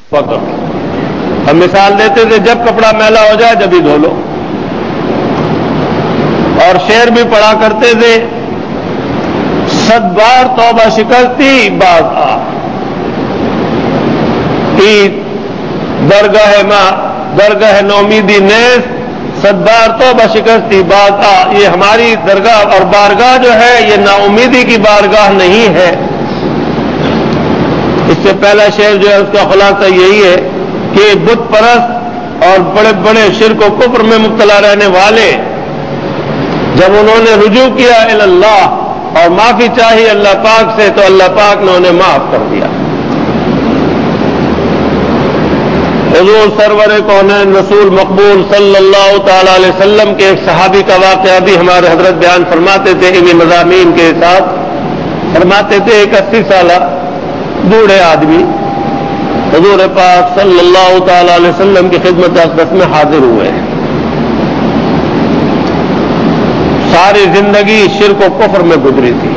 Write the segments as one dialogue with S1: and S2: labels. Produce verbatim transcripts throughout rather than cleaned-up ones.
S1: وقت ہم مثال دیتے تھے جب کپڑا میلا ہو جائے جب ہی دھو لو، اور شعر بھی پڑھا کرتے تھے صد بار توبہ شکستی باز آ، عید درگاہ ماں درگاہ نومیدی نیز صد بار توبہ شکستی باز آ، یہ ہماری درگاہ اور بارگاہ جو ہے یہ نا امیدی کی بارگاہ نہیں ہے۔ اس سے پہلا شعر جو ہے اس کا خلاصہ یہی ہے کہ بت پرست اور بڑے بڑے شرک و کفر میں مبتلا رہنے والے جب انہوں نے رجوع کیا الی اللہ اور معافی چاہی اللہ پاک سے تو اللہ پاک نے انہیں معاف کر دیا۔ حضور سرور کونین رسول مقبول صلی اللہ تعالی علیہ وسلم کے ایک صحابی کا واقعہ بھی ہمارے حضرت بیان فرماتے تھے انہی مضامین کے ساتھ۔ فرماتے تھے ایک اسی سالہ بوڑھے آدمی حضور پاک صلی اللہ تعالی علیہ وسلم کی خدمت اقدس میں حاضر ہوئے ہیں۔ ساری زندگی شرک و کفر میں گزری تھی،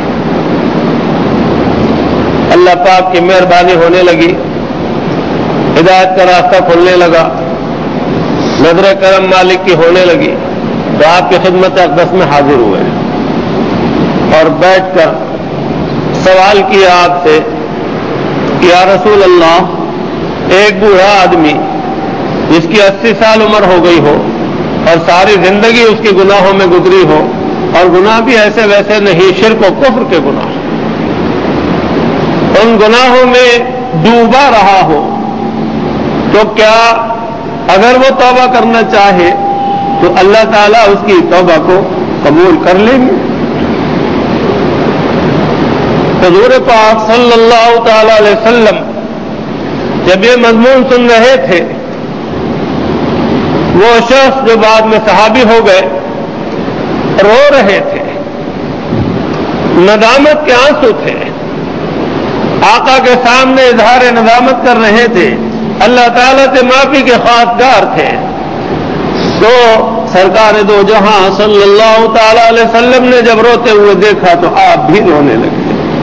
S1: اللہ پاک کی مہربانی ہونے لگی، ہدایت کا راستہ کھلنے لگا، نظر کرم مالک کی ہونے لگی تو آپ کی خدمت اقدس میں حاضر ہوئے اور بیٹھ کر سوال کیا آپ سے یا رسول اللہ، ایک بوڑھا آدمی جس کی اسی سال عمر ہو گئی ہو اور ساری زندگی اس کے گناہوں میں گزری ہو اور گناہ بھی ایسے ویسے نہیں، شرک و کفر کے گناہ، ان گناہوں میں ڈوبا رہا ہو تو کیا اگر وہ توبہ کرنا چاہے تو اللہ تعالیٰ اس کی توبہ کو قبول کر لیں گے؟ حضور پاک صلی اللہ تعالی علیہ وسلم جب یہ مضمون سن رہے تھے، وہ شخص جو بعد میں صحابی ہو گئے رو رہے تھے، ندامت کے آنسو تھے، آقا کے سامنے اظہار ندامت کر رہے تھے، اللہ تعالیٰ سے معافی کے خواستگار تھے۔ تو سرکار دو جہاں صلی اللہ تعالی علیہ وسلم نے جب روتے ہوئے دیکھا تو آپ بھی رونے لگے۔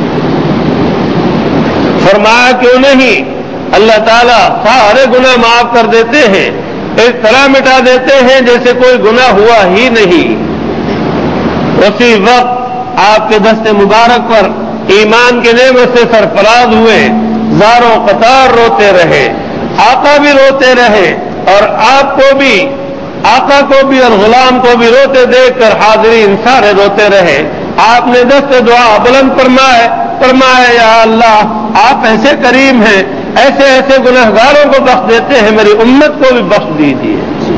S1: فرمایا کیوں نہیں، اللہ تعالیٰ سارے گناہ معاف کر دیتے ہیں، اس طرح مٹا دیتے ہیں جیسے کوئی گناہ ہوا ہی نہیں۔ اسی وقت آپ کے دست مبارک پر ایمان کے نعمت سے سرفراز ہوئے، زاروں قطار روتے رہے، آقا بھی روتے رہے اور آپ کو بھی، آقا کو بھی اور غلام کو بھی روتے دیکھ کر حاضرین سارے روتے رہے۔ آپ نے دست دعا بلند فرمائے فرمایا یا اللہ آپ ایسے کریم ہیں، ایسے ایسے گنہگاروں کو بخش دیتے ہیں، میری امت کو بھی بخش دیجیے۔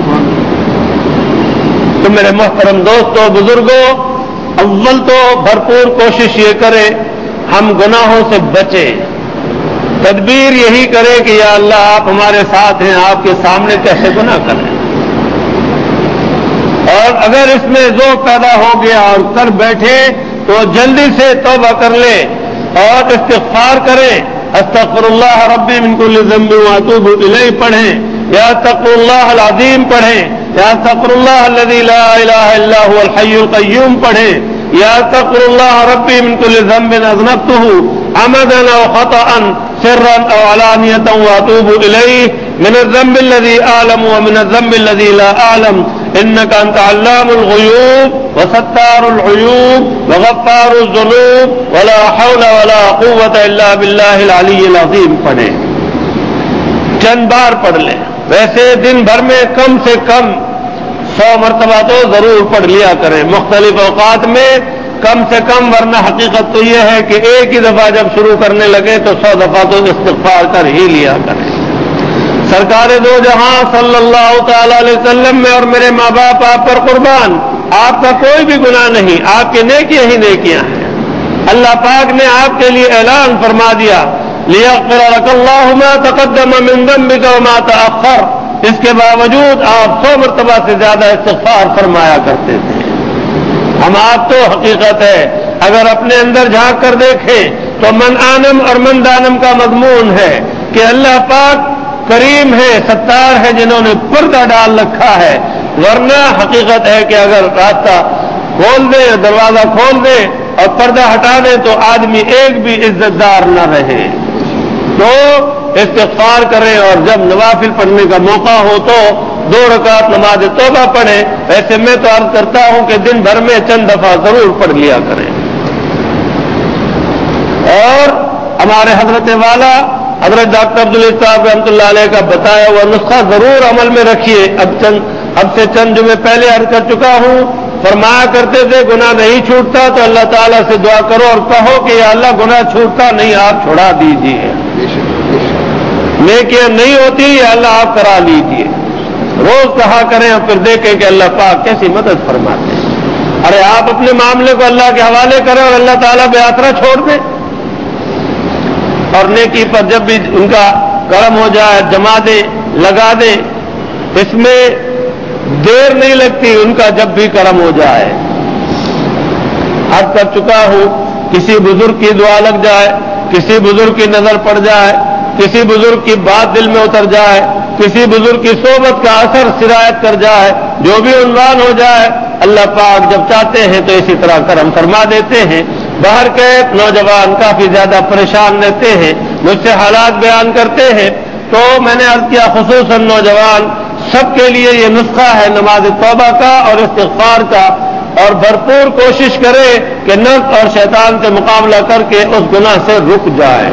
S1: تو میرے محترم دوستوں بزرگوں، اول تو بھرپور کوشش یہ کریں ہم گناہوں سے بچیں، تدبیر یہی کرے کہ یا اللہ آپ ہمارے ساتھ ہیں، آپ کے سامنے کیسے گناہ کریں، اور اگر اس میں ذوق پیدا ہو گیا اور کر بیٹھے تو جلدی سے توبہ کر لے اور استغفار کریں، استغفر اللہ ربی من کل ذنب واتوب الیہ پڑھیں، یا استغفر اللہ العظیم پڑھیں، یا استغفر اللہ الذی لا الہ الا هو الحی القیوم پڑھیں، یا استغفر اللہ ربی من کل ذنب اذنبته عمدا او خطأ سرا او علانیة واتوب الیہ من الذنب الذی اعلم ومن الذنب الذی لا اعلم انك انت علام الغیوب وستار العیوب وغفار الذنوب ولا حول ولا قوة الا باللہ العلی العظیم پڑھیں، چند بار پڑھ لیں، ویسے دن بھر میں کم سے کم سو مرتبہ تو ضرور پڑھ لیا کریں، مختلف اوقات میں کم سے کم، ورنہ حقیقت تو یہ ہے کہ ایک ہی دفعہ جب شروع کرنے لگے تو سو دفعہ تو استغفار کر ہی لیا کریں۔ سرکار دو جہاں صلی اللہ تعالی علیہ وسلم میں اور میرے ماں باپ آپ پر قربان، آپ کا کوئی بھی گناہ نہیں، آپ کی نیکیاں ہی نیکیاں ہیں۔ اللہ پاک نے آپ کے لیے اعلان فرما دیا لِيَغْفِرَ لَكَ اللَّهُ مَا تَقَدَّمَ مِن ذَنبِكَ وَمَا تَأَخَّرَ، اس کے باوجود آپ سو مرتبہ سے زیادہ استغفار فرمایا کرتے تھے۔ ہم آپ تو حقیقت ہے اگر اپنے اندر جھانک کر دیکھیں تو من آنم اور من دانم کا مضمون ہے کہ اللہ پاک کریم ہے، ستار ہے، جنہوں نے پردہ ڈال رکھا ہے، ورنہ حقیقت ہے کہ اگر راستہ کھول دیں، دروازہ کھول دیں اور پردہ ہٹا دیں تو آدمی ایک بھی عزت دار نہ رہے۔ تو استغفار کریں اور جب نوافل پڑھنے کا موقع ہو تو دو رکعت نماز توبہ پڑھیں. ایسے میں تو عرض کرتا ہوں کہ دن بھر میں چند دفعہ ضرور پڑھ لیا کریں. اور ہمارے حضرت والا حضرت ڈاکٹر عبدالعزیز صاحب رحمۃ اللہ علیہ کا بتایا ہوا نسخہ ضرور عمل میں رکھیے. اب چند اب سے چند جمعے پہلے عرض کر چکا ہوں, فرمایا کرتے تھے گناہ نہیں چھوٹتا تو اللہ تعالیٰ سے دعا کرو اور کہو کہ یا اللہ گناہ چھوٹتا نہیں, آپ چھڑا دیجیے. نیکیاں نہیں ہوتی یا اللہ آپ کرا لیجیے. روز کہا کریں اور پھر دیکھیں کہ اللہ پاک کیسی مدد فرماتے ہیں. ارے آپ اپنے معاملے کو اللہ کے حوالے کریں اور اللہ تعالیٰ بے آسرا چھوڑ دیں. اور نیکی پر جب بھی ان کا کرم ہو جائے جما دے لگا دے, اس میں دیر نہیں لگتی ان کا جب بھی کرم ہو جائے. عرض کر چکا ہوں کسی بزرگ کی دعا لگ جائے, کسی بزرگ کی نظر پڑ جائے, کسی بزرگ کی بات دل میں اتر جائے, کسی بزرگ کی صحبت کا اثر سرایت کر جائے, جو بھی عنوان ہو جائے, اللہ پاک جب چاہتے ہیں تو اسی طرح کرم فرما دیتے ہیں. باہر کے نوجوان کافی زیادہ پریشان رہتے ہیں, مجھ سے حالات بیان کرتے ہیں, تو میں نے عرض کیا خصوصاً نوجوان سب کے لیے یہ نسخہ ہے نماز توبہ کا اور استغفار کا, اور بھرپور کوشش کرے کہ نفس اور شیطان سے مقابلہ کر کے اس گناہ سے رک جائے.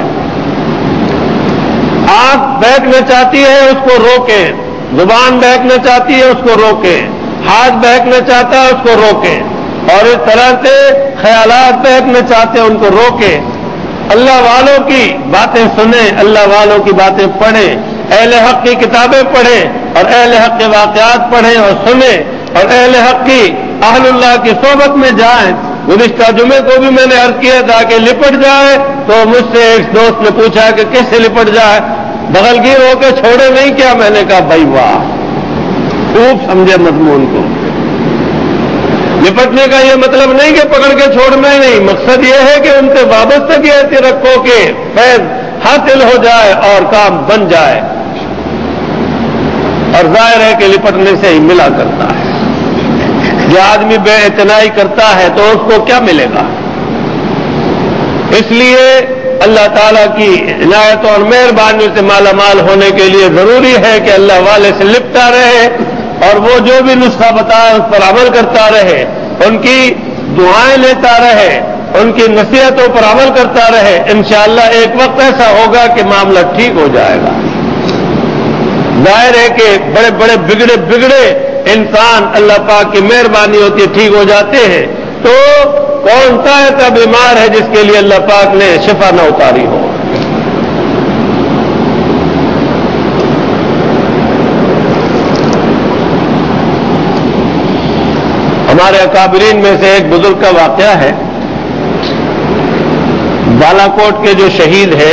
S1: آنکھ بہکنا چاہتی ہے اس کو روکیں, زبان بہکنا چاہتی ہے اس کو روکیں, ہاتھ بہکنا چاہتا ہے اس کو روکیں, اور اس طرح سے خیالات بہکنا چاہتے ہیں ان کو روکیں. اللہ والوں کی باتیں سنیں, اللہ والوں کی باتیں پڑھیں, اہل حق کی کتابیں پڑھیں اور اہل حق کے واقعات پڑھیں اور سنیں, اور اہل حق کی اہل اللہ کی صحبت میں جائیں. گزشتہ جمعے کو بھی میں نے عرض کیا تھا کہ لپٹ جائے, تو مجھ سے ایک دوست نے پوچھا کہ کیسے لپٹ جائے, بغلگیر ہو کے چھوڑے نہیں کیا؟ میں نے کہا بھائی واہ, خوب سمجھے مضمون کو. لپٹنے کا یہ مطلب نہیں کہ پکڑ کے چھوڑنا ہی نہیں, مقصد یہ ہے کہ ان سے وابستگی ایسی رکھو کہ فیض حاصل ہو جائے اور کام بن جائے. اور ظاہر ہے کہ لپٹنے سے ہی ملا کرتا ہے. جو آدمی بے اعتنائی کرتا ہے تو اس کو کیا ملے گا؟ اس لیے اللہ تعالیٰ کی عنایت اور مہربانی سے مالا مال ہونے کے لیے ضروری ہے کہ اللہ والے سے لپٹا رہے اور وہ جو بھی نسخہ بتائے اس پر عمل کرتا رہے, ان کی دعائیں لیتا رہے, ان کی نصیحتوں پر عمل کرتا رہے. انشاءاللہ ایک وقت ایسا ہوگا کہ معاملہ ٹھیک ہو جائے گا. ظاہر ہے کہ بڑے بڑے بگڑے بگڑے انسان اللہ پاک کی مہربانی ہوتی ہے ٹھیک ہو جاتے ہیں. تو کون سا ایسا بیمار ہے جس کے لیے اللہ پاک نے شفا نہ اتاری ہو؟ ہمارے اکابرین میں سے ایک بزرگ کا واقعہ ہے. بالا کوٹ کے جو شہید ہیں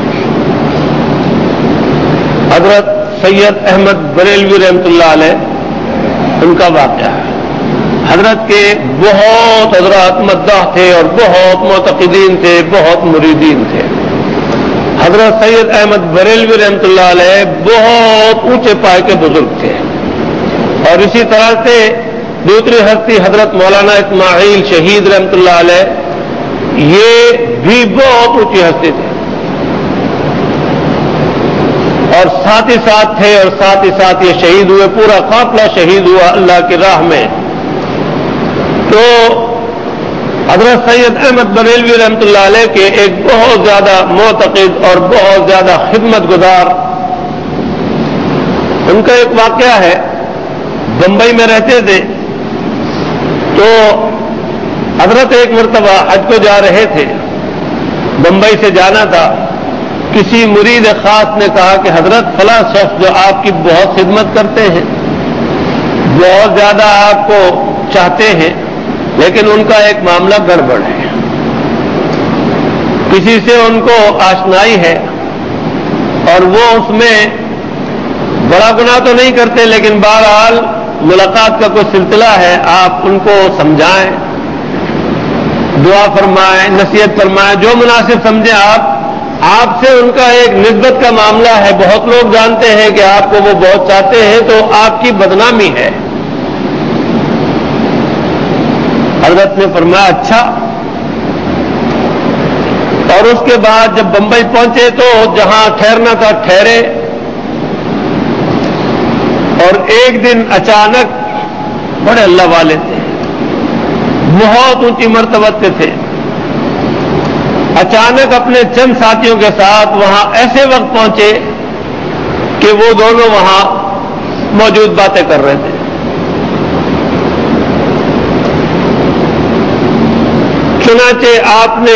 S1: حضرت سید احمد بریلوی رحمۃ اللہ علیہ, ان کا واقعہ ہے. حضرت کے بہت حضرات مداح تھے اور بہت معتقدین تھے, بہت مریدین تھے. حضرت سید احمد بریلوی رحمۃ اللہ علیہ بہت اونچے پائے کے بزرگ تھے. اور اسی طرح سے دوسری ہستی حضرت مولانا اسماعیل شہید رحمۃ اللہ علیہ, یہ بھی بہت اونچی ہستی تھے اور ساتھ ہی ساتھ تھے, اور ساتھ ہی ساتھ یہ شہید ہوئے. پورا قافلہ شہید ہوا اللہ کی راہ میں. تو حضرت سید احمد بریلوی رحمۃ اللہ علیہ کے ایک بہت زیادہ معتقد اور بہت زیادہ خدمت گزار, ان کا ایک واقعہ ہے. بمبئی میں رہتے تھے تو حضرت ایک مرتبہ حج کو جا رہے تھے, بمبئی سے جانا تھا. کسی مرید خاص نے کہا کہ حضرت فلاں شخص جو آپ کی بہت خدمت کرتے ہیں, بہت زیادہ آپ کو چاہتے ہیں, لیکن ان کا ایک معاملہ گڑبڑ ہے. کسی سے ان کو آشنائی ہے اور وہ اس میں بڑا گناہ تو نہیں کرتے, لیکن بہرحال ملاقات کا کوئی سلسلہ ہے. آپ ان کو سمجھائیں, دعا فرمائیں, نصیحت فرمائیں, جو مناسب سمجھیں. آپ آپ سے ان کا ایک نسبت کا معاملہ ہے. بہت لوگ جانتے ہیں کہ آپ کو وہ بہت چاہتے ہیں, تو آپ کی بدنامی ہے. حضرت نے فرمایا اچھا, اور اس کے بعد جب بمبئی پہنچے تو جہاں ٹھہرنا تھا ٹھہرے، اور ایک دن اچانک، بڑے اللہ والے تھے، بہت اونچی مرتبہ کے تھے، اچانک اپنے چند ساتھیوں کے ساتھ وہاں ایسے وقت پہنچے کہ وہ دونوں وہاں موجود باتیں کر رہے تھے۔ چنانچہ آپ نے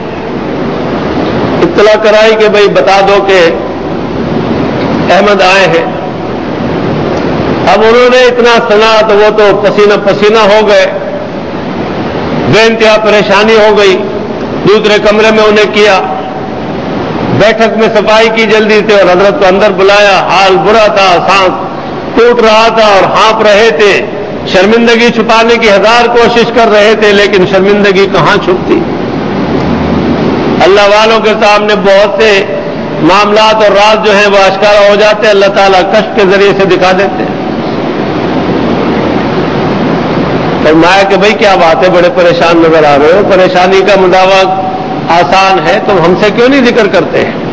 S1: اطلاع کرائی کہ بھئی بتا دو کہ احمد آئے ہیں۔ اب انہوں نے اتنا سنا تو وہ تو پسینہ پسینہ ہو گئے، بے انتہا پریشانی ہو گئی۔ دوسرے کمرے میں انہیں کیا، بیٹھک میں صفائی کی جلدی سے، اور حضرت کو اندر بلایا۔ حال برا تھا، سانس ٹوٹ رہا تھا اور ہانپ رہے تھے، شرمندگی چھپانے کی ہزار کوشش کر رہے تھے، لیکن شرمندگی کہاں چھپتی۔ اللہ والوں کے سامنے بہت سے معاملات اور راز جو ہیں وہ اشکارا ہو جاتے ہیں، اللہ تعالیٰ کشف کے ذریعے سے دکھا دیتے ہیں۔ فرمایا کہ بھئی کیا بات ہے، بڑے پریشان نظر آ رہے ہو، پریشانی کا مداوع آسان ہے، تم ہم سے کیوں نہیں ذکر کرتے ہیں؟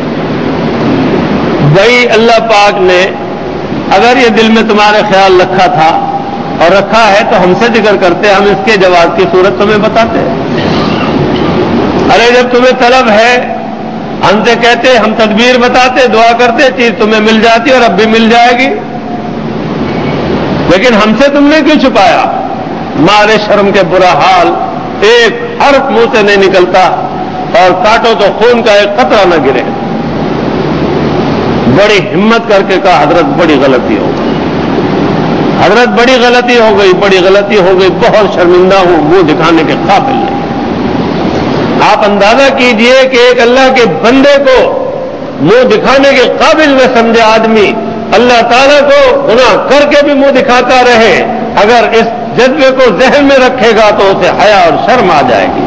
S1: بھئی اللہ پاک نے اگر یہ دل میں تمہارے خیال رکھا تھا اور رکھا ہے تو ہم سے ذکر کرتے، ہم اس کے جواب کی صورت تمہیں بتاتے۔ ارے جب تمہیں طلب ہے ہم سے کہتے، ہم تدبیر بتاتے، دعا کرتے، چیز تمہیں مل جاتی اور اب بھی مل جائے گی، لیکن ہم سے تم نے کیوں چھپایا؟ مارے شرم کے برا حال، ایک حرف منہ سے نہیں نکلتا، اور کاٹو تو خون کا ایک قطرہ نہ گرے۔ بڑی ہمت کر کے کہا حضرت بڑی غلطی ہو گئی، حضرت بڑی غلطی ہو گئی، بڑی غلطی ہو گئی، بہت شرمندہ ہوں، منہ دکھانے کے قابل نہیں۔ آپ اندازہ کیجئے کہ ایک اللہ کے بندے کو منہ دکھانے کے قابل میں سمجھے آدمی، اللہ تعالیٰ کو گناہ کر کے بھی منہ دکھاتا رہے، اگر اس جذبے کو ذہن میں رکھے گا تو اسے حیا اور شرم آ جائے گی۔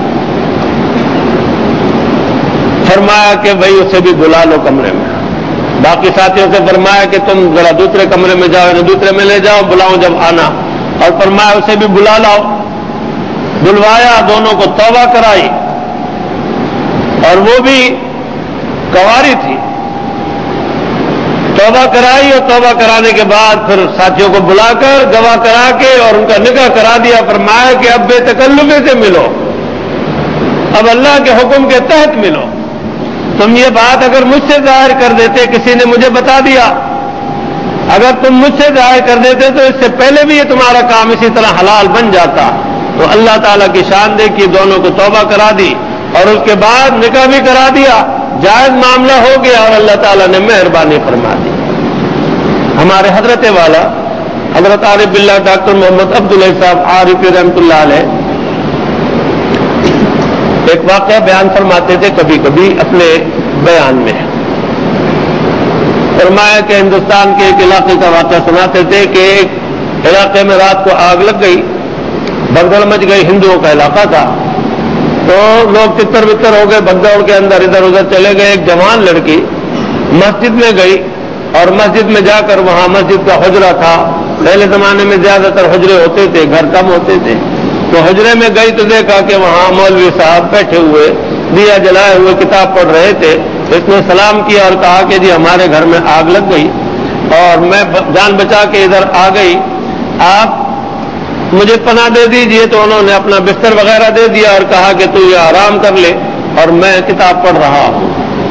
S1: فرمایا کہ بھئی اسے بھی بلا لو کمرے میں۔ باقی ساتھیوں سے فرمایا کہ تم ذرا دوسرے کمرے میں جاؤ، دوسرے میں لے جاؤ، بلاؤ جب آنا، اور فرمایا اسے بھی بلا لاؤ۔ بلوایا، دونوں کو توبہ کرائی، اور وہ بھی کنواری تھی، توبہ کرائی، اور توبہ کرانے کے بعد پھر ساتھیوں کو بلا کر گواہ کرا کے اور ان کا نکاح کرا دیا۔ فرمایا کہ اب بے تکلفی سے ملو، اب اللہ کے حکم کے تحت ملو۔ تم یہ بات اگر مجھ سے ظاہر کر دیتے، کسی نے مجھے بتا دیا، اگر تم مجھ سے ظاہر کر دیتے تو اس سے پہلے بھی یہ تمہارا کام اسی طرح حلال بن جاتا۔ تو اللہ تعالیٰ کی شان دیکھی، دونوں کو توبہ کرا دی اور اس کے بعد نکاح بھی کرا دیا، جائز معاملہ ہو گیا، اور اللہ تعالیٰ نے مہربانی فرما دی۔ ہمارے حضرت والا حضرت عارف باللہ ڈاکٹر محمد عبداللہ صاحب عارف رحمۃ اللہ علیہ ایک واقعہ بیان فرماتے تھے کبھی کبھی اپنے بیان میں۔ فرمایا کہ ہندوستان کے ایک علاقے کا واقعہ سناتے تھے کہ ایک علاقے میں رات کو آگ لگ گئی، بھگدڑ مچ گئی، ہندوؤں کا علاقہ تھا، تو لوگ تتر بتر ہو گئے، بھگدڑ کے اندر ادھر ادھر چلے گئے۔ ایک جوان لڑکی مسجد میں گئی، اور مسجد میں جا کر وہاں مسجد کا حجرہ تھا، پہلے زمانے میں زیادہ تر حجرے ہوتے تھے، گھر کم ہوتے تھے، تو حجرے میں گئی تو دیکھا کہ وہاں مولوی صاحب بیٹھے ہوئے دیا جلائے ہوئے کتاب پڑھ رہے تھے۔ اس نے سلام کیا اور کہا کہ جی ہمارے گھر میں آگ لگ گئی اور میں جان بچا کے ادھر آ گئی، آپ مجھے پناہ دے دیجئے۔ تو انہوں نے اپنا بستر وغیرہ دے دیا اور کہا کہ تو یہ آرام کر لے، اور میں کتاب پڑھ رہا ہوں۔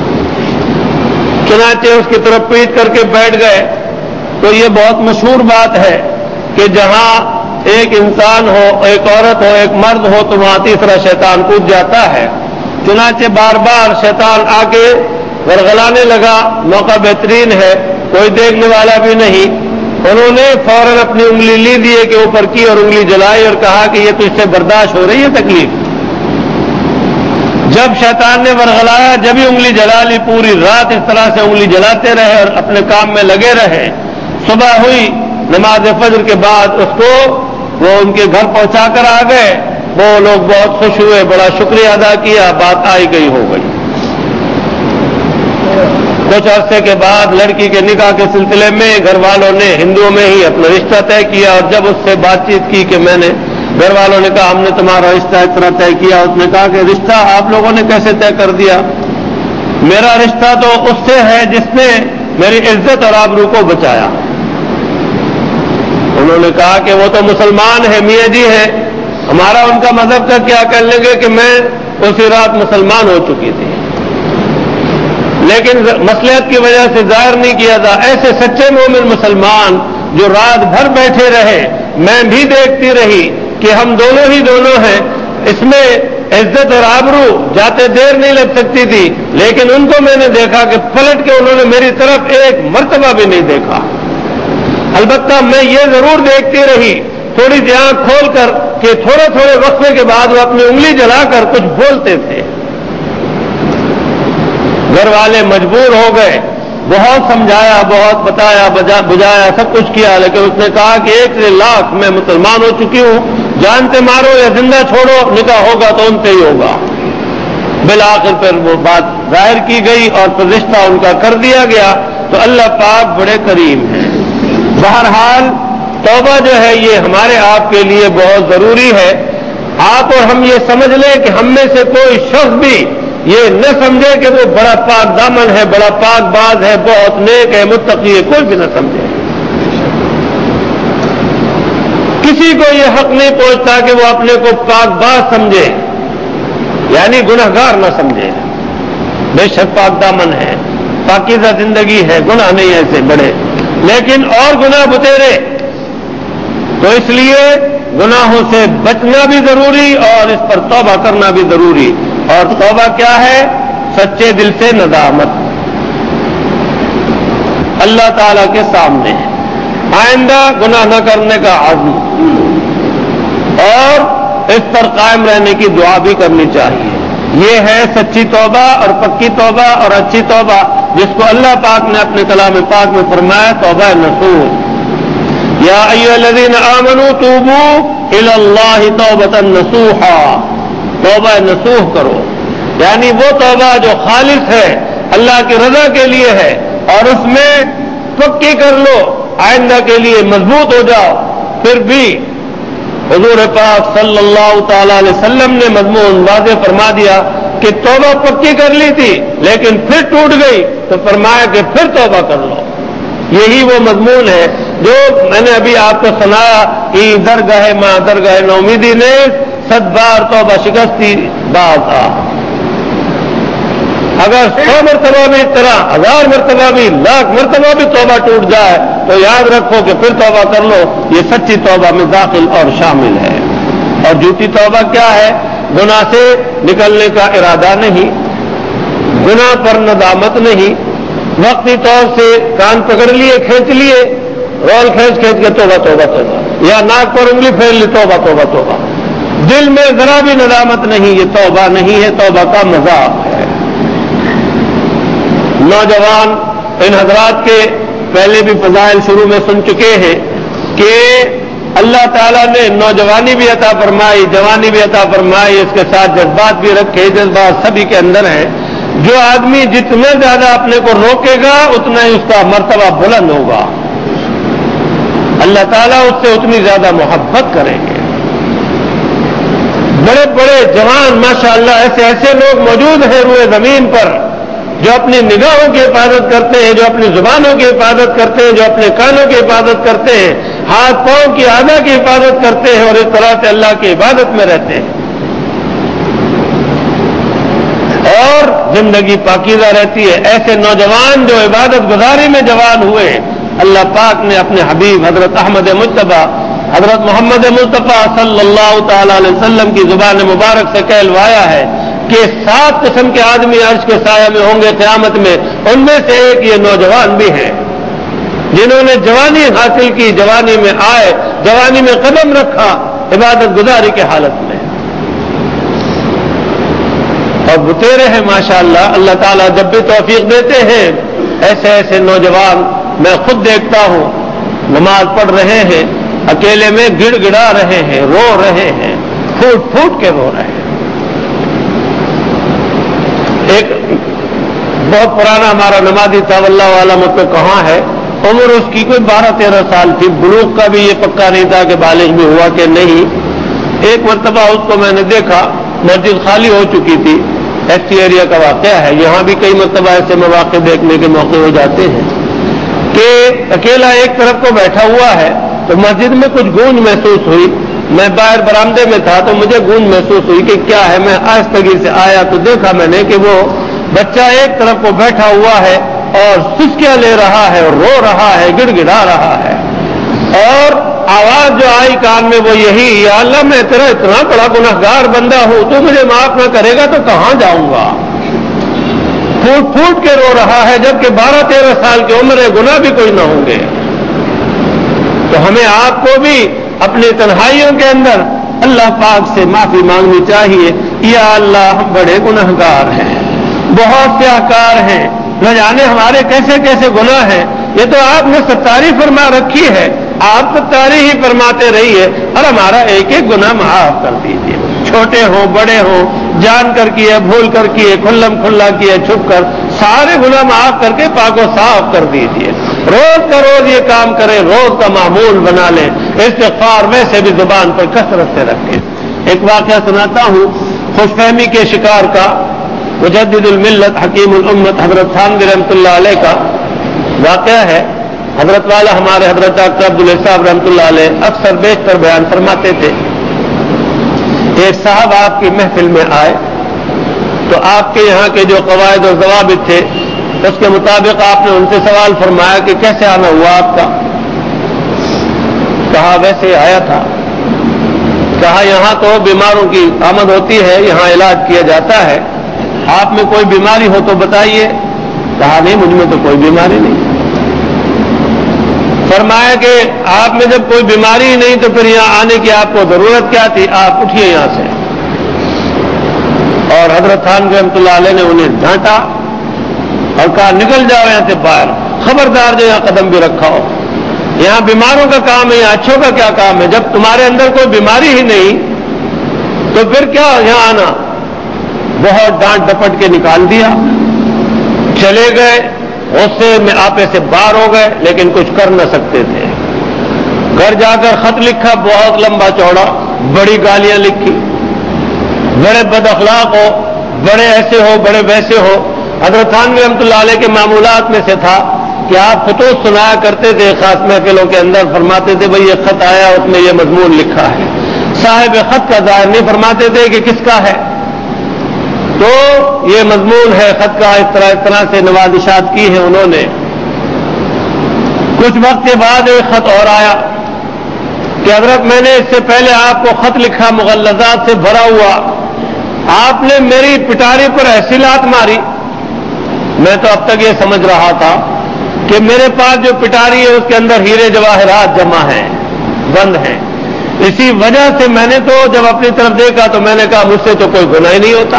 S1: چنانچہ اس کی طرف پیٹ کر کے بیٹھ گئے۔ تو یہ بہت مشہور بات ہے کہ جہاں ایک انسان ہو، ایک عورت ہو، ایک مرد ہو، تو وہاں تیسرا شیطان کود جاتا ہے۔ چنانچہ بار بار شیطان آ کے ورغلانے لگا، موقع بہترین ہے، کوئی دیکھنے والا بھی نہیں۔ انہوں نے فوراً اپنی انگلی لی دیے کے اوپر کی اور انگلی جلائی اور کہا کہ یہ تو اس سے برداشت ہو رہی ہے تکلیف۔ جب شیطان نے ورغلایا، جب ہی انگلی جلا لی، پوری رات اس طرح سے انگلی جلاتے رہے اور اپنے کام میں لگے رہے۔ صبح ہوئی، نماز فجر کے بعد اس کو وہ ان کے گھر پہنچا کر آ گئے۔ وہ لوگ بہت خوش ہوئے، بڑا شکریہ ادا کیا، بات آئی گئی ہو گئی۔ کچھ عرصے کے بعد لڑکی کے نکاح کے سلسلے میں گھر والوں نے ہندوؤں میں ہی اپنا رشتہ طے کیا، اور جب اس سے بات چیت کی کہ میں نے، گھر والوں نے کہا ہم نے تمہارا رشتہ اس طرح طے کیا، اس نے کہا کہ رشتہ آپ لوگوں نے کیسے طے کر دیا؟ میرا رشتہ تو اس سے ہے جس نے میری عزت اور آبرو کو بچایا۔ انہوں نے کہا کہ وہ تو مسلمان ہے، میاں جی ہے، ہمارا ان کا مذہب کا کیا کہہ لیں گے کہ میں اسی رات مسلمان ہو چکی تھی، لیکن مصلحت کی وجہ سے ظاہر نہیں کیا تھا۔ ایسے سچے مومن مسلمان جو رات بھر بیٹھے رہے، میں بھی دیکھتی رہی کہ ہم دونوں ہی دونوں ہیں، اس میں عزت اور آبرو جاتے دیر نہیں لگ سکتی تھی، لیکن ان کو میں نے دیکھا کہ پلٹ کے انہوں نے میری طرف ایک مرتبہ بھی نہیں دیکھا۔ البتہ میں یہ ضرور دیکھتی رہی تھوڑی سی آنکھ کھول کر کہ تھوڑے تھوڑے وقفے کے بعد وہ اپنی انگلی جلا کر کچھ بولتے تھے۔ گھر والے مجبور ہو گئے، بہت سمجھایا، بہت بتایا، بجایا، سب کچھ کیا، لیکن اس نے کہا کہ ایک سے لاکھ میں مسلمان ہو چکی ہوں، جانتے مارو یا زندہ چھوڑو، نکاح ہوگا تو ان سے ہی ہوگا۔ بالآخر پھر وہ بات ظاہر کی گئی اور پھر رشتہ ان کا کر دیا گیا۔ تو اللہ پاک بڑے کریم ہیں۔ بہرحال توبہ جو ہے یہ ہمارے آپ کے لیے بہت ضروری ہے۔ آپ اور ہم یہ سمجھ لیں کہ ہم میں سے کوئی شخص بھی یہ نہ سمجھے کہ وہ بڑا پاک دامن ہے، بڑا پاک باز ہے، بہت نیک ہے، متقی ہے، کوئی بھی نہ سمجھے۔ کسی کو یہ حق نہیں پہنچتا کہ وہ اپنے کو پاک باز سمجھے، یعنی گناہگار نہ سمجھے۔ بے شک پاک دامن ہے، پاکیزہ زندگی ہے، گناہ نہیں ایسے بڑے، لیکن اور گناہ بتیرے، تو اس لیے گناہوں سے بچنا بھی ضروری اور اس پر توبہ کرنا بھی ضروری۔ اور توبہ کیا ہے؟ سچے دل سے ندامت اللہ تعالی کے سامنے، آئندہ گناہ نہ کرنے کا عزم، اور اس پر قائم رہنے کی دعا بھی کرنی چاہیے۔ یہ ہے سچی توبہ اور پکی توبہ اور اچھی توبہ، جس کو اللہ پاک نے اپنے کلام پاک میں فرمایا توبہ نصوح۔ یا ایھا الذین آمنوا توبوا الی اللہ توبۃ نصوحا، توبہ نصوح کرو، یعنی وہ توبہ جو خالص ہے، اللہ کی رضا کے لیے ہے، اور اس میں پکی کر لو، آئندہ کے لیے مضبوط ہو جاؤ۔ پھر بھی حضور پاک صلی اللہ تعالی علیہ وسلم نے مضمون واضح فرما دیا کہ توبہ پکی کر لی تھی لیکن پھر ٹوٹ گئی، تو فرمایا کہ پھر توبہ کر لو۔ یہی وہ مضمون ہے جو میں نے ابھی آپ کو سنایا، ای درگاہ ماں درگاہ نومیدی نے صد بار توبہ شکستی باز آ۔ اگر سو مرتبہ بھی اس طرح ہزار مرتبہ بھی لاکھ مرتبہ بھی توبہ ٹوٹ جائے تو یاد رکھو کہ پھر توبہ کر لو، یہ سچی توبہ میں داخل اور شامل ہے۔ اور جھوٹی توبہ کیا ہے؟ گناہ سے نکلنے کا ارادہ نہیں، گناہ پر ندامت نہیں، وقتی طور سے کان پکڑ لیے، کھینچ لیے، رول کھینچ کھینچ کے توبہ توبہ توبہ، یا ناک پر انگلی پھیر لی، توبہ توبہ توبہ، دل میں ذرا بھی ندامت نہیں، یہ توبہ نہیں ہے، توبہ کا مذاق ہے۔ نوجوان ان حضرات کے پہلے بھی فضائل شروع میں سن چکے ہیں کہ اللہ تعالیٰ نے نوجوانی بھی عطا فرمائی، جوانی بھی عطا فرمائی، اس کے ساتھ جذبات بھی رکھے، جذبات سبھی کے اندر ہیں۔ جو آدمی جتنا زیادہ اپنے کو روکے گا اتنا ہی اس کا مرتبہ بلند ہوگا، اللہ تعالیٰ اس سے اتنی زیادہ محبت کریں گے۔ بڑے بڑے جوان ماشاءاللہ ایسے ایسے لوگ موجود ہیں روئے زمین پر جو اپنی نگاہوں کی حفاظت کرتے ہیں، جو اپنی زبانوں کی حفاظت کرتے ہیں، جو اپنے کانوں کی حفاظت کرتے ہیں، ہاتھ پاؤں کی اعضاء کی حفاظت کرتے ہیں، اور اس طرح سے اللہ کی عبادت میں رہتے ہیں، اور زندگی پاکیزہ رہتی ہے۔ ایسے نوجوان جو عبادت گزاری میں جوان ہوئے، اللہ پاک نے اپنے حبیب حضرت احمد مجتبیٰ حضرت محمد مصطفیٰ صلی اللہ تعالی علیہ وسلم کی زبان مبارک سے کہلوایا ہے کہ سات قسم کے آدمی عرش کے سایہ میں ہوں گے قیامت میں، ان میں سے ایک یہ نوجوان بھی ہیں جنہوں نے جوانی حاصل کی، جوانی میں آئے، جوانی میں قدم رکھا عبادت گزاری کے حالت میں، اور بتیرے ہیں ماشاءاللہ۔ اللہ تعالیٰ جب بھی توفیق دیتے ہیں ایسے ایسے نوجوان میں خود دیکھتا ہوں، نماز پڑھ رہے ہیں، اکیلے میں گڑ گڑا رہے ہیں، رو رہے ہیں، پھوٹ پھوٹ کے رو رہے ہیں۔ ایک بہت پرانا ہمارا نمازی تھا، واللہ عالم اس پہ کہاں ہے، عمر اس کی کوئی بارہ تیرہ سال تھی، بلوغ کا بھی یہ پکا نہیں تھا کہ بالغ بھی ہوا کہ نہیں۔ ایک مرتبہ اس کو میں نے دیکھا، مسجد خالی ہو چکی تھی، ایس ٹی ایریا کا واقعہ ہے. یہاں بھی کئی مرتبہ ایسے مواقع دیکھنے کے موقع ہو جاتے ہیں کہ اکیلا ایک طرف کو بیٹھا ہوا ہے تو مسجد میں کچھ گونج محسوس ہوئی. میں باہر برآمدے میں تھا تو مجھے گونج محسوس ہوئی کہ کیا ہے. میں آہستگی سے آیا تو دیکھا میں نے کہ وہ بچہ ایک طرف کو بیٹھا ہوا ہے اور سسکیاں لے رہا ہے اور رو رہا ہے, گڑ گڑا رہا ہے. اور آواز جو آئی کان میں وہ یہی, یا اللہ میں تیرا اتنا بڑا گنہگار بندہ ہوں, تو مجھے معاف نہ کرے گا تو کہاں جاؤں گا. پھوٹ پھوٹ کے رو رہا ہے جبکہ بارہ تیرہ سال کی عمر ہے, گناہ بھی کوئی نہ ہوں گے. تو ہمیں آپ کو بھی اپنی تنہائیوں کے اندر اللہ پاک سے معافی مانگنی چاہیے. یا اللہ ہم بڑے گنہگار ہیں, بہت سیاہکار ہیں, نہ جانے ہمارے کیسے کیسے گناہ ہیں. یہ تو آپ نے ستاری فرما رکھی ہے, آپ ستاری ہی فرماتے رہیے اور ہمارا ایک ایک گناہ معاف کر دیجیے. چھوٹے ہوں بڑے ہوں, جان کر کیے بھول کر کیے, کھلم کھلا کیے چھپ کر, سارے گناہ معاف کر کے پاک و صاف کر دیجیے. روز کا روز یہ کام کریں, روز کا معمول بنا لیں. استغفار ویسے بھی زبان پر کثرت سے رکھیں. ایک واقعہ سناتا ہوں خوش فہمی کے شکار کا. مجدد الملت حکیم الامت حضرت تھانوی رحمۃ اللہ علیہ کا واقعہ ہے. حضرت والا ہمارے حضرت ڈاکٹر عبداللہ صاحب رحمۃ اللہ علیہ اکثر بیشتر بیان فرماتے تھے. ایک صاحب آپ کی محفل میں آئے تو آپ کے یہاں کے جو قواعد اور ضوابط تھے اس کے مطابق آپ نے ان سے سوال فرمایا کہ کیسے آنا ہوا آپ کا. کہا ویسے آیا تھا. کہا یہاں تو بیماروں کی آمد ہوتی ہے, یہاں علاج کیا جاتا ہے, آپ میں کوئی بیماری ہو تو بتائیے. کہا نہیں مجھ میں تو کوئی بیماری نہیں. فرمایا کہ آپ میں جب کوئی بیماری ہی نہیں تو پھر یہاں آنے کی آپ کو ضرورت کیا تھی, آپ اٹھیے یہاں سے. اور حضرت خان رحمۃ اللہ علیہ نے انہیں ڈانٹا اور کہا نکل جاؤ یہاں سے باہر, خبردار جو یہاں قدم بھی رکھا ہو. یہاں بیماروں کا کام ہے, یہاں اچھوں کا کیا کام ہے. جب تمہارے اندر کوئی بیماری ہی نہیں تو پھر کیا یہاں آنا. بہت ڈانٹ ڈپٹ کے نکال دیا, چلے گئے. غصے میں آپے سے باہر ہو گئے لیکن کچھ کر نہ سکتے تھے. گھر جا کر خط لکھا, بہت لمبا چوڑا, بڑی گالیاں لکھی, بڑے بد اخلاق ہو, بڑے ایسے ہو بڑے ویسے ہو. حضرت تھانوی رحمۃ اللہ علیہ کے معمولات میں سے تھا کہ آپ خطوط سنایا کرتے تھے خاص محفلوں کے اندر. فرماتے تھے بھئی یہ خط آیا, اس میں یہ مضمون لکھا ہے. صاحب خط کا ظاہر نہیں فرماتے تھے کہ کس کا ہے, تو یہ مضمون ہے خط کا, اس طرح اس طرح سے نوازشات کی ہیں انہوں نے. کچھ وقت کے بعد ایک خط اور آیا کہ حضرت میں نے اس سے پہلے آپ کو خط لکھا مغلظات سے بھرا ہوا, آپ نے میری پٹاری پر ایسی لات ماری. میں تو اب تک یہ سمجھ رہا تھا کہ میرے پاس جو پٹاری ہے اس کے اندر ہیرے جواہرات جمع ہیں, بند ہیں. اسی وجہ سے میں نے تو جب اپنی طرف دیکھا تو میں نے کہا مجھ سے تو کوئی گناہ ہی نہیں ہوتا.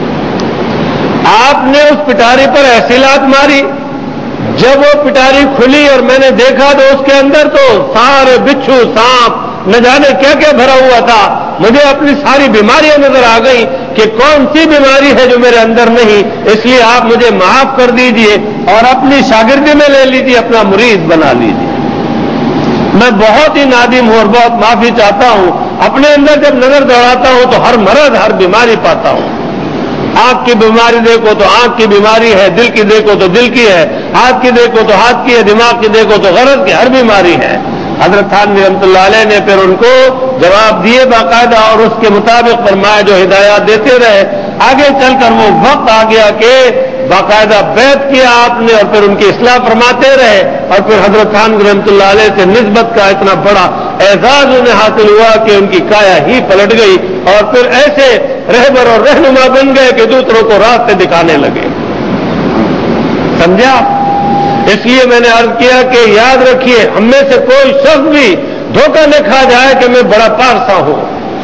S1: آپ نے اس پٹاری پر ایسی لات ماری. جب وہ پٹاری کھلی اور میں نے دیکھا تو اس کے اندر تو سارے بچھو سانپ نہ جانے کیا کیا بھرا ہوا تھا. مجھے اپنی ساری بیماریاں نظر آ گئی کہ کون سی بیماری ہے جو میرے اندر نہیں. اس لیے آپ مجھے معاف کر دیجئے اور اپنی شاگردی میں لے لیجئے, اپنا مرید بنا لیجئے. میں بہت ہی نادم ہوں اور بہت معافی چاہتا ہوں. اپنے اندر جب نظر دوڑاتا ہوں تو ہر مرض ہر بیماری پاتا ہوں. آنکھ کی بیماری دیکھو تو آنکھ کی بیماری ہے, دل کی دیکھو تو دل کی ہے, ہاتھ کی دیکھو تو ہاتھ کی ہے, دماغ کی دیکھو تو غرض کی, ہر بیماری ہے. حضرت تھانوی رحمۃ اللہ علیہ نے پھر ان کو جواب دیے باقاعدہ اور اس کے مطابق فرمایا جو ہدایات دیتے رہے. آگے چل کر وہ وقت آ گیا کہ باقاعدہ بیعت کیا آپ نے اور پھر ان کی اصلاح فرماتے رہے. اور پھر حضرت تھانوی رحمۃ اللہ علیہ سے نسبت کا اتنا بڑا اعزاز انہیں حاصل ہوا کہ ان کی کایا ہی پلٹ گئی اور پھر ایسے رہبر اور رہنما بن گئے کہ دوسروں کو راستے دکھانے لگے. سمجھا؟ اس لیے میں نے عرض کیا کہ یاد رکھیے ہم میں سے کوئی شخص بھی دھوکہ نہ کھا جائے کہ میں بڑا پارسا ہوں.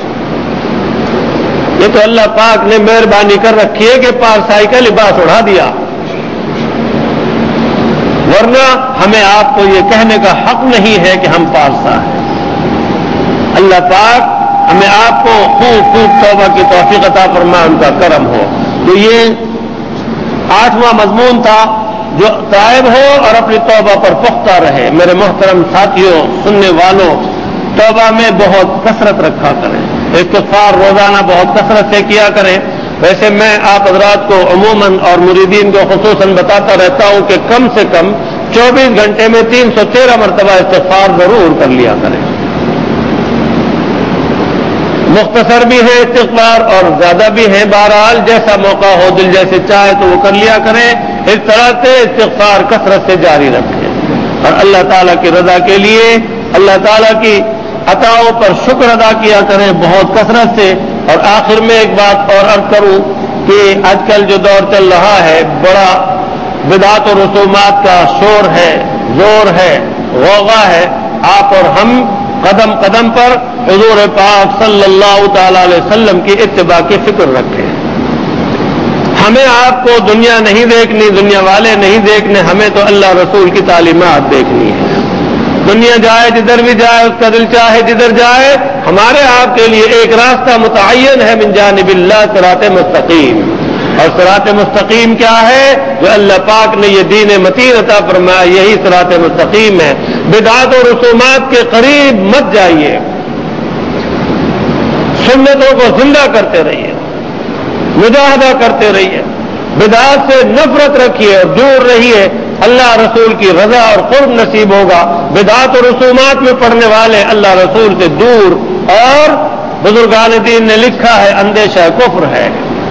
S1: یہ تو اللہ پاک نے مہربانی کر رکھی ہے کہ پارسائی کا لباس اڑا دیا, ورنہ ہمیں آپ کو یہ کہنے کا حق نہیں ہے کہ ہم پارسا ہیں. اللہ پاک ہمیں آپ کو خوب خوب توبہ کی توفیق عطا فرمائے, ان کا کرم ہو. تو یہ آٹھواں مضمون تھا جو تائب ہو اور اپنی توبہ پر پختہ رہے. میرے محترم ساتھیوں سننے والوں, توبہ میں بہت کثرت رکھا کریں, استغفار روزانہ بہت کثرت سے کیا کریں. ویسے میں آپ حضرات کو عموماً اور مریدین کو خصوصاً بتاتا رہتا ہوں کہ کم سے کم چوبیس گھنٹے میں تین سو تیرہ مرتبہ استغفار ضرور کر لیا کریں. مختصر بھی ہے استغفار اور زیادہ بھی ہے، بہرحال جیسا موقع ہو دل جیسے چاہے تو وہ کر لیا کریں. اس طرح سے استغفار کثرت سے جاری رکھیں اور اللہ تعالیٰ کی رضا کے لیے اللہ تعالیٰ کی عطاؤں پر شکر ادا کیا کریں بہت کثرت سے. اور آخر میں ایک بات اور عرض کروں کہ آج کل جو دور چل رہا ہے بڑا بدعات و رسومات کا شور ہے، زور ہے، غوغا ہے. آپ اور ہم قدم قدم پر حضور پاک صلی اللہ تعالی علیہ وسلم کی اتباع کی فکر رکھیں. ہمیں آپ کو دنیا نہیں دیکھنی، دنیا والے نہیں دیکھنے، ہمیں تو اللہ رسول کی تعلیمات دیکھنی ہے. دنیا جائے جدھر بھی جائے، اس کا دل چاہے جدھر جائے، ہمارے آپ کے لیے ایک راستہ متعین ہے من جانب اللہ، صراط مستقیم. اور صراط مستقیم کیا ہے؟ جو اللہ پاک نے یہ دین متین عطا فرمایا، یہی صراط مستقیم ہے. بدعات و رسومات کے قریب مت جائیے، سنتوں کو زندہ کرتے رہیے، مجاہدہ کرتے رہیے، بدعات سے نفرت رکھیے اور دور رہیے. اللہ رسول کی رضا اور قرب نصیب ہوگا. بدعات و رسومات میں پڑھنے والے اللہ رسول سے دور، اور بزرگان دین نے لکھا ہے اندیشہ کفر ہے،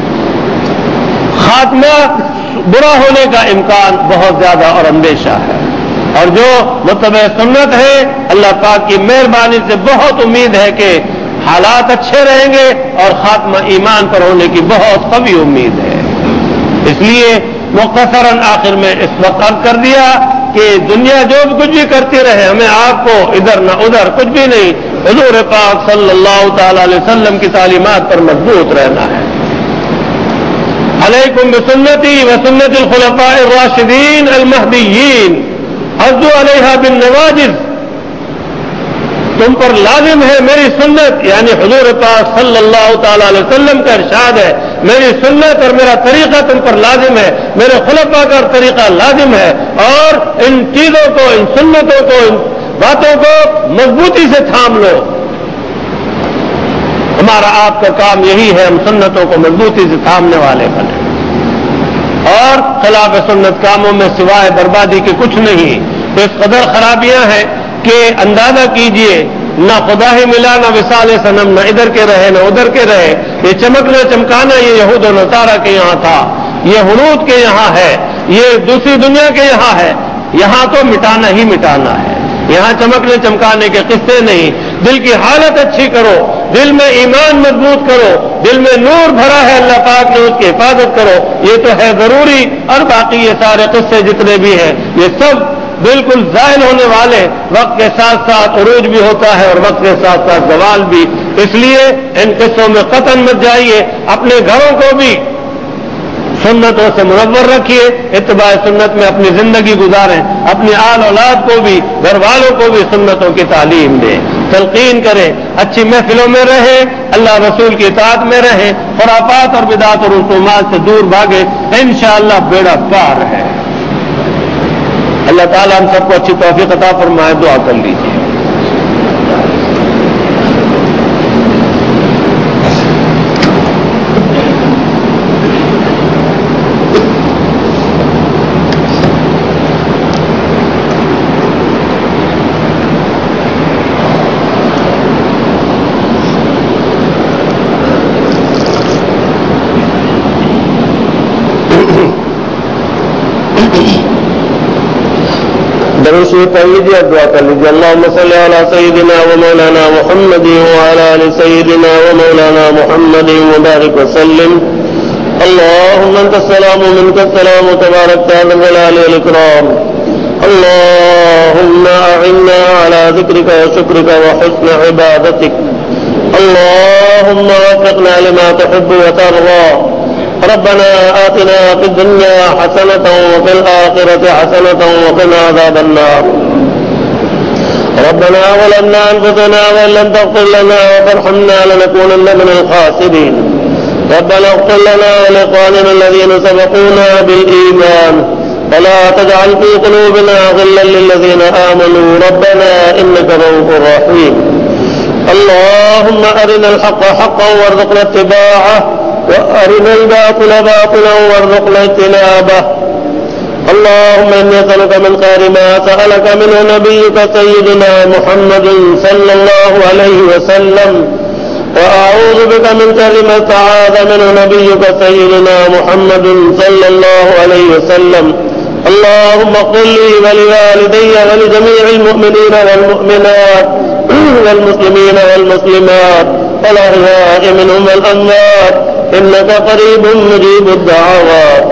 S1: خاتمہ برا ہونے کا امکان بہت زیادہ اور اندیشہ ہے. اور جو متبع سنت ہے اللہ پاک کی مہربانی سے بہت امید ہے کہ حالات اچھے رہیں گے اور خاتمہ ایمان پر ہونے کی بہت قوی امید ہے. اس لیے مختصراً آخر میں اس وقت عرض کر دیا کہ دنیا جو بھی کچھ بھی کرتی رہے، ہمیں آپ کو ادھر نہ ادھر کچھ بھی نہیں، حضور پاک صلی اللہ تعالی علیہ وسلم کی تعلیمات پر مضبوط رہنا ہے. علیکم بسنتی وسنت الخلفاء الراشدین المہدیین عضوا علیہا بالنواجذ. تم پر لازم ہے میری سنت، یعنی حضور پاک صلی اللہ تعالی علیہ وسلم کا ارشاد ہے میری سنت اور میرا طریقہ تم پر لازم ہے، میرے خلفاء کا طریقہ لازم ہے. اور ان چیزوں کو، ان سنتوں کو، ان باتوں کو مضبوطی سے تھام لو. ہمارا آپ کا کام یہی ہے، ہم سنتوں کو مضبوطی سے تھامنے والے بنے اور خلاف سنت کاموں میں سوائے بربادی کے کچھ نہیں. اس قدر خرابیاں ہیں کہ اندازہ کیجئے، نہ خدا ہی ملا، نہ وصال صنم، نہ ادھر کے رہے نہ ادھر کے رہے. یہ چمکنا چمکانا یہ یہود و نصارہ کے یہاں تھا، یہ ہنود کے یہاں ہے، یہ دوسری دنیا کے یہاں ہے. یہاں تو مٹانا ہی مٹانا ہے. یہاں چمکنے چمکانے کے قصے نہیں. دل کی حالت اچھی کرو، دل میں ایمان مضبوط کرو، دل میں نور بھرا ہے اللہ پاک نے، اس کی حفاظت کرو. یہ تو ہے ضروری. اور باقی یہ سارے قصے جتنے بھی ہیں یہ سب بالکل زائل ہونے والے، وقت کے ساتھ ساتھ عروج بھی ہوتا ہے اور وقت کے ساتھ ساتھ زوال بھی. اس لیے ان قصوں میں قطعاً مت جائیے. اپنے گھروں کو بھی سنتوں سے منور رکھیے، اتباع سنت میں اپنی زندگی گزاریں، اپنی آل اولاد کو بھی، گھر والوں کو بھی سنتوں کی تعلیم دیں، تلقین کریں، اچھی محفلوں میں رہیں، اللہ رسول کی اطاعت میں رہیں، خرافات اور بدعات اور رسومات سے دور بھاگیں. انشاءاللہ بیڑا پار ہے. اللہ تعالیٰ ہم سب کو اچھی توفیق عطا فرمائے. دعا کر لیجیے. درود پڑھیے اور دعا کر لیجیے. اللهم صل على سيدنا ومولانا محمد وعلى آل سيدنا ومولانا محمد وبارك وسلم. اللهم انت السلام ومنك السلام تبارك يا ذا الجلال والاكرام. اللهم اعنا على ذكرك وشكرك وحسن عبادتك. اللهم وفقنا لما تحب وترضى. ربنا آتنا في الدنيا حسنة وفي الآخرة حسنة وقنا عذاب النار. ربنا ظلمنا أنفسنا وإن لم تغفر لنا وترحمنا لنكونن من الخاسرين. ربنا اغفر لنا ولإخواننا الذين سبقونا بالإيمان ولا تجعل في قلوبنا غلا للذين آمنوا ربنا إنك رؤوف رحيم. اللهم أرنا الحق حقا وارزقنا اتباعه وأرنا الباطل باطلا وارزقنا اجتنابه. اللهم إني أسألك من خير ما سألك منه نبيك سيدنا محمد صلى الله عليه وسلم، وأعوذ بك من شر ما استعاذ منه نبيك سيدنا محمد صلى الله عليه وسلم. اللهم اغفر لي ولوالدي ولجميع المؤمنين والمؤمنات والمسلمين والمسلمات والأحياء منهم والأموات إنك قريب مجيب الدعوات.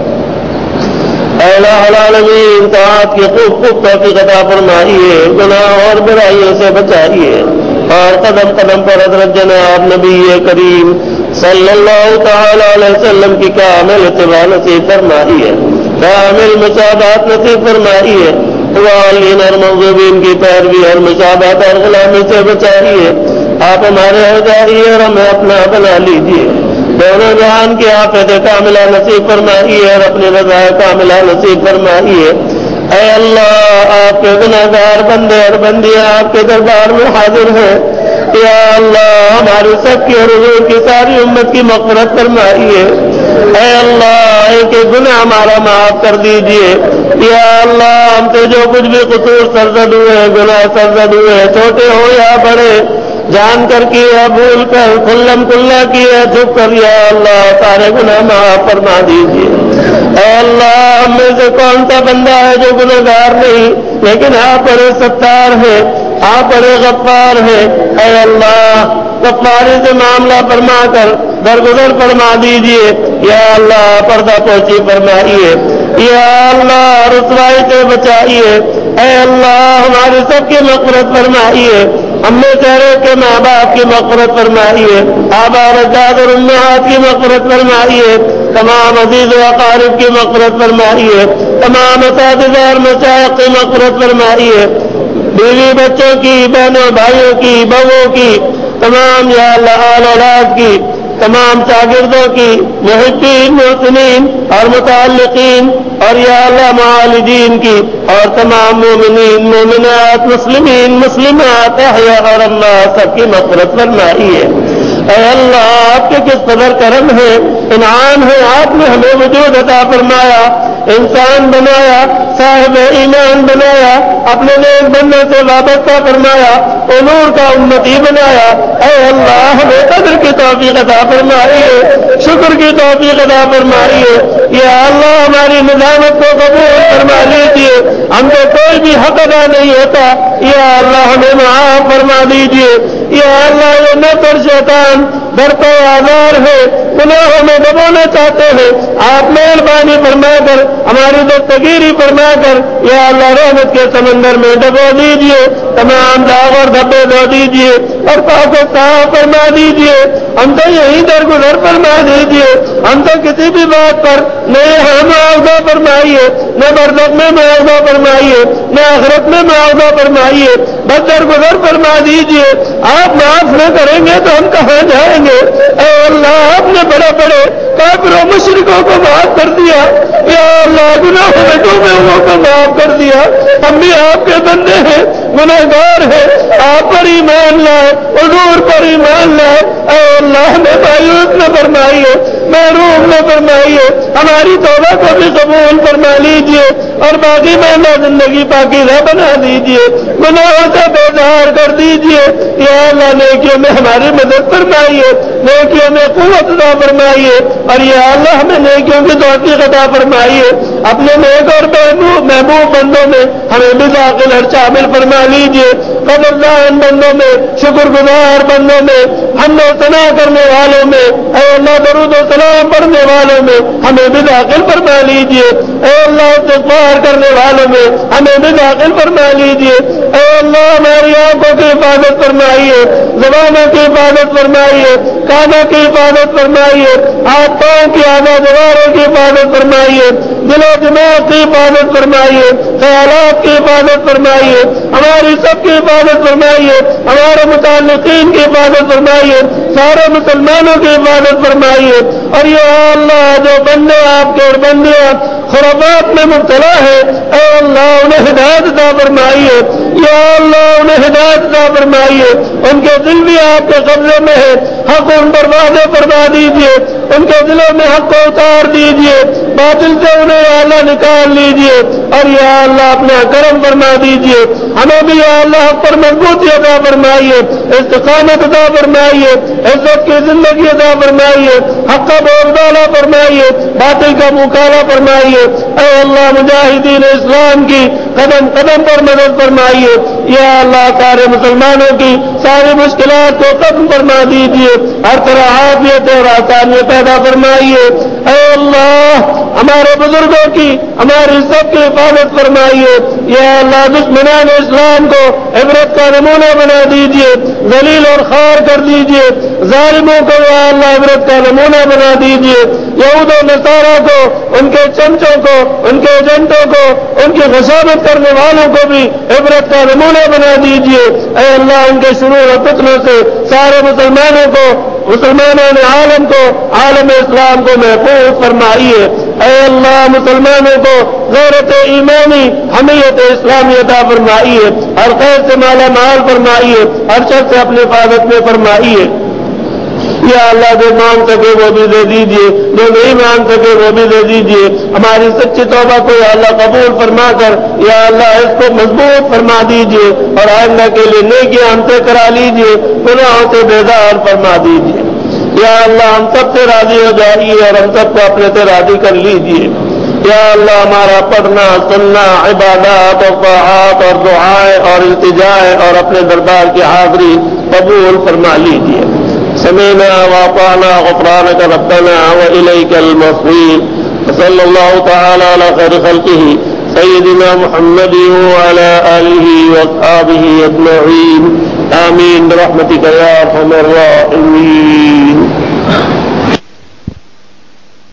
S1: اے الہ العالمین، طاعت کی خوب خوب توفیق عطا فرمائیے، گناہ اور برائیوں سے بچائیے، اور قدم قدم پر حضرت جناب نبی کریم صلی اللہ تعالی علیہ وسلم کی کامل اتباع نصیب فرمائیے، کامل مصابات نصیب فرمائیے، والین اور مغضوبین کی پیروی اور مصابات اور غلامی سے بچائیے. آپ ہمارے ہو جائیے اور ہمیں اپنا بنا لیجیے. دونوں جہان کی آفت کاملہ نصیب فرمائیے اور اپنی رضا کاملہ نصیب فرمائیے. اے اللہ، آپ کے گناہگار بندے اور بندیاں آپ کے دربار میں حاضر ہیں. یا اللہ، ہماری سب کی اور حضور کی ساری امت کی مغفرت فرمائیے. اے اللہ، ایک ایک گناہ ہمارا معاف کر دیجیے. یا اللہ، ہم سے جو کچھ بھی قصور سرزد ہوئے، گناہ سرزد ہوئے، چھوٹے ہو یا بڑے، جان کر کیا، بھول کر، کلم کلا کیا، چھپ کر، یا اللہ سارے گناہ معاف فرما دیجیے. اے اللہ، ہم میں سے کون سا بندہ ہے جو گناہگار نہیں، لیکن آپ بڑے ستار ہیں، آپ بڑے غفار ہیں. اے اللہ، غفاری سے معاملہ فرما کر درگزر فرما دیجیے. یا اللہ، پردہ پوشی فرمائیے. یا اللہ، رسوائی سے بچائیے. اے اللہ، ہماری سب کی مغفرت فرمائیے. ہم نے چہرے کے ماں باپ کی مغفرت فرمائیے، آبا اجداد اور امہات کی مغفرت فرمائیے، تمام عزیز و اقارب کی مغفرت فرمائیے، تمام اساتذہ اور مشائخ کی مغفرت فرمائیے، بیوی بچوں کی، بہنوں بھائیوں کی، بہووں کی، تمام یا اللہ آل اولاد کی، تمام شاگردوں کی، محبین، محسنین اور متعلقین اور یا اللہ معالجین کی، اور تمام مومنین، مومنات، مسلمین، مسلمات، احیاء اور اموات سب کی مغفرت فرمائیے. اے اللہ، آپ کے کس قدر کرم ہے، انعام ہے، آپ نے ہمیں وجود عطا فرمایا، انسان بنایا، صاحب ایمان بنایا، اپنے نیک بننے سے وابستہ فرمایا، امور کا امتی بنایا. اے اللہ، ہمیں قدر کی توفیق عطا فرمائیے، شکر کی توفیق عطا فرمائیے. یا اللہ، ہماری نظامت کو قبول فرما لیجیے. ہم کو کوئی بھی حق ادا نہیں ہوتا، یا اللہ ہمیں معاف فرما دیجیے. یا اللہ، یہ نفر شیطان برپا آزار ہے، گناہوں میں دبونا چاہتے ہیں، آپ مہربانی فرما کر ہماری دستگیری فرما کر یا اللہ رحمت کے سمندر میں ڈبو دیجیے، تمام داغ اور دھبے دھو دیجیے اور پاک و صاف فرما دیجیے. ہم سے یہیں درگزر فرما دیجیے. ہم سے کسی بھی بات پر نہ یہاں معاوضہ فرمائیے، نہ برزخ میں معاوضہ فرمائیے، نہ آخرت میں معاوضہ فرمائیے، بس درگزر فرما دیجیے. آپ معاف نہ کریں گے تو ہم کہاں جائیں گے؟ اے اللہ، آپ نے بڑے بڑے کافروں مشرکوں کو معاف کر دیا. یا اللہ، گناہوں میں ڈوبے ہوئے کو معاف کر دیا. ہم بھی آپ کے بندے ہیں، گنہگار ہیں، آپ پر ایمان لائے، حضور پر ایمان لائے. اے اللہ، ہمیں مایوس نہ فرمائیے، محروم نہ فرمائیے، ہماری توبہ کو بھی قبول فرما لیجیے اور باقی مہینہ زندگی پاکیزہ بنا دیجیے، گناہوں سے بیزار کر دیجیے. یا اللہ، نیکیوں میں ہماری مدد فرمائیے، نیکیوں میں قوت عطا فرمائیے، اور یا اللہ ہمیں نیکیوں کی توفیق عطا فرمائیے. اپنے نیک اور محبوب بندوں میں ہمیں بھی داخل اور شامل فرما لیجیے. قدردان بندوں میں، شکر گزار بندوں میں، حمد و ثنا کرنے والوں میں، اے اللہ درود و سلام پڑھنے والوں میں ہمیں بھی داخل فرما لیجیے. اے اللہ استغفار کرنے والوں میں ہمیں بھی داخل فرما لیجیے. اے اللہ، ہماری آنکھوں کی حفاظت فرمائیے، زبانوں کی حفاظت فرمائیے، کانوں کی حفاظت فرمائیے، ہاتھ پاؤں کی آزاد دیواروں کی حفاظت فرمائیے، دل و دماغ کی حفاظت فرمائیے، خیالات کی حفاظت فرمائیے، ہماری سب کی حفاظت فرمائیے، ہمارے متعلقین کی حفاظت فرمائیے، سارے مسلمانوں کی حفاظت فرمائیے. اور یا اللہ، جو بندے آپ کے اور بندیاں خرافات میں مبتلا ہے، اے اللہ انہیں ہدایت عطا فرمائیے. یا اللہ انہیں ہدایت عطا فرمائیے. ان کے دل بھی آپ کے قبضے میں ہے، حق ان پر واضح فرما دیجیے، ان کے دلوں میں حق کو اتار دیجیے، باطل سے انہیں یا اللہ نکال لیجیے، اور یا اللہ اپنا کرم فرما دیجیے، ہمیں بھی یا اللہ حق پر مضبوطی عطا فرمائیے، استقامت عطا فرمائیے، عزت کی زندگی عطا فرمائیے، حق کا بولبالا فرمائیے، باطل کا مکالا فرمائیے، اے اللہ مجاہدین اسلام کی قدم قدم پر مدد فرمائیے، یا اللہ سارے مسلمانوں کی ساری مشکلات کو ختم فرما دیجیے، ہر طرح عافیت اور آسانی پیدا فرمائیے، اے اللہ ہمارے بزرگوں کی ہماری سب کی حفاظت فرمائیے، یا اللہ دشمنان اسلام کو عبرت کا نمونہ بنا دیجیے، ذلیل اور خوار کر دیجیے، ظالموں کو یا اللہ عبرت کا نمونہ بنا دیجیے، یہود و نصارہ کو، ان کے چمچوں کو، ان کے ایجنٹوں کو، ان کی غصابت کرنے والوں کو بھی عبرت کا نمونہ بنا دیجیے، اے اللہ ان کے شرور و فتنوں سے سارے مسلمانوں کو، مسلمانوں نے عالم کو، عالم اسلام کو محفوظ فرمائیے، اے اللہ مسلمانوں کو غیرت ایمانی حمیت اسلامی عطا فرمائیے، ہر خیر سے مالا مال فرمائیے، ہر شر سے اپنی حفاظت میں فرمائیے، یا اللہ جو مان سکے وہ بھی دے دیجیے، جو نہیں مان سکے وہ بھی دے دیجیے، ہماری سچی توبہ کو یا اللہ قبول فرما کر یا اللہ اس کو مضبوط فرما دیجیے، اور آئندہ کے لیے نیکیاں ہم سے کرا لیجیے، گناہوں سے بیزار فرما دیجیے، یا اللہ ہم سب سے راضی ہو جائیے اور ہم سب کو اپنے سے راضی کر لیجیے، یا اللہ ہمارا پڑھنا سننا عبادات اور طاعات اور دعائیں اور التجائیں اور اپنے دربار کی حاضری قبول فرما لیجیے، سمعنا واطعنا غفرانك ربنا وإليك المصير، صلى الله تعالى على خير خلقه سيدنا محمد وعلى آله وأصحابه أجمعين، آمين برحمتك يا أرحم الراحمين.